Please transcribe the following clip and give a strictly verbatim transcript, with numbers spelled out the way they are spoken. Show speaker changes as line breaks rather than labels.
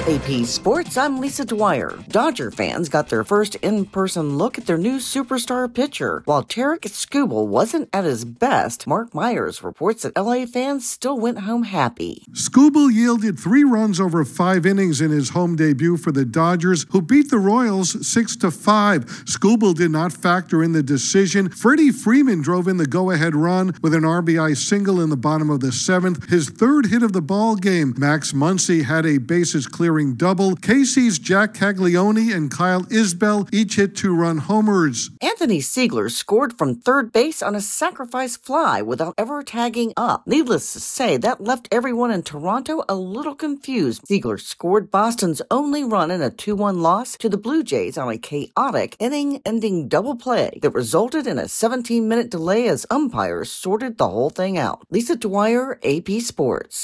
A P Sports, I'm Lisa Dwyer. Dodger fans got their first in-person look at their new superstar pitcher. While Tarek Skubal wasn't at his best, Mark Myers reports that L A fans still went home happy.
Skubal yielded three runs over five innings in his home debut for the Dodgers, who beat the Royals six to five. Skubal did not factor in the decision. Freddie Freeman drove in the go-ahead run with an R B I single in the bottom of the seventh, his third hit of the ball game. Max Muncy had a bases-clearing double. K C's Jack Caglione and Kyle Isbell each hit two-run homers.
Anthony Siegler scored from third base on a sacrifice fly without ever tagging up. Needless to say, that left everyone in Toronto a little confused. Siegler scored Boston's only run in a two one loss to the Blue Jays on a chaotic inning-ending double play that resulted in a seventeen-minute delay as umpires sorted the whole thing out. Lisa Dwyer, A P Sports.